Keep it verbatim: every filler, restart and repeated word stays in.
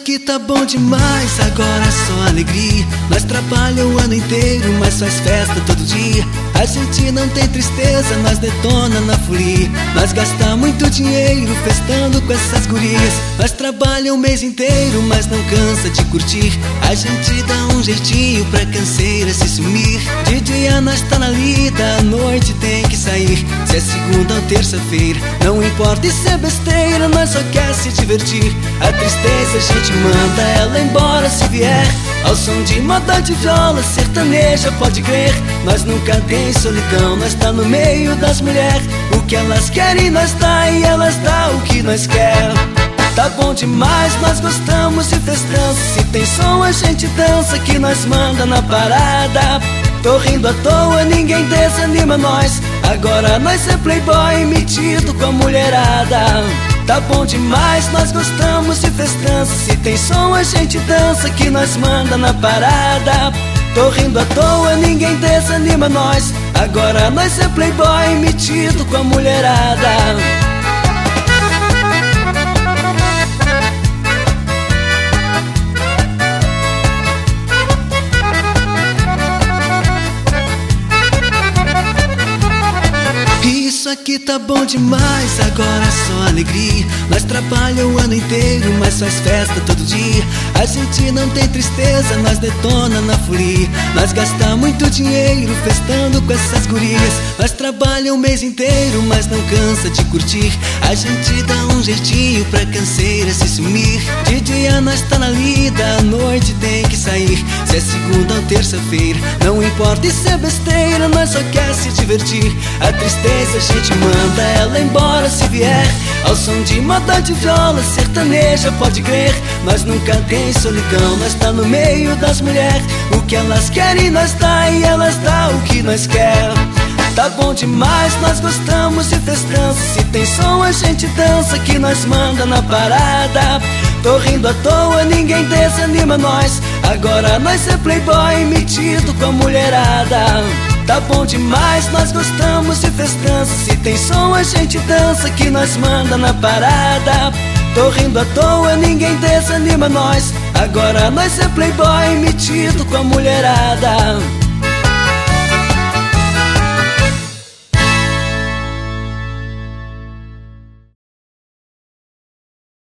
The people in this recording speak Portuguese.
aqui tá bom demais, agora é só alegria. Nós trabalha o ano inteiro, mas faz festa todo dia. A gente não tem tristeza, nós detona na folia. Nós gasta muito dinheiro festando com essas gurias. Nós trabalha o mês inteiro, mas não cansa de curtir. A gente dá um jeitinho pra canseira se sumir. De dia nós tá na lida, à noite tem que sair. Se é segunda ou terça-feira, não importa e se é besteira, nós só quer se divertir. A tristeza a gente manda ela embora se vier. Ao som de moda de viola sertaneja, pode crer. Nós nunca tem solidão, nós tá no meio das mulheres. O que elas querem nós dá e elas dá o que nós quer. Tá bom demais, nós gostamos de festança. Se tem som a gente dança, que nós manda na parada. Tô rindo à toa, ninguém desanima nós. Agora nós é playboy metido com a mulherada. Tá bom demais, nós gostamos de festança. Se tem som a gente dança, que nós manda na parada. Tô rindo à toa, ninguém desanima nós. Agora nós é playboy metido com a mulherada. Isso aqui tá bom demais, agora é só alegria. Nós trabalha o ano inteiro, mas faz festa todo dia. A gente não tem tristeza, nós detona na folia. Nós gasta muito dinheiro festando com essas gurias. Nós trabalha o mês inteiro, mas não cansa de curtir. A gente dá um jeitinho pra canseira se sumir. De dia nós tá na lida, à noite tem que sair. Se é segunda ou terça-feira, não importa e se é besteira, nós só quer se divertir. A tristeza a gente manda ela embora se vier. Ao som de moda de viola sertaneja, pode crer. Nós nunca tem solidão, nós tá no meio das mulheres. O que elas querem nós dá e elas dá o que nós quer. Tá bom demais, nós gostamos de festança. Se tem som a gente dança, que nós manda na parada. Tô rindo à toa, ninguém desanima nós. Agora nós é playboy metido com a mulherada. Tá bom demais, nós gostamos de festança. Se tem som a gente dança, que nós manda na parada. Tô rindo à toa, ninguém desanima nós. Agora nós é playboy metido com a mulherada.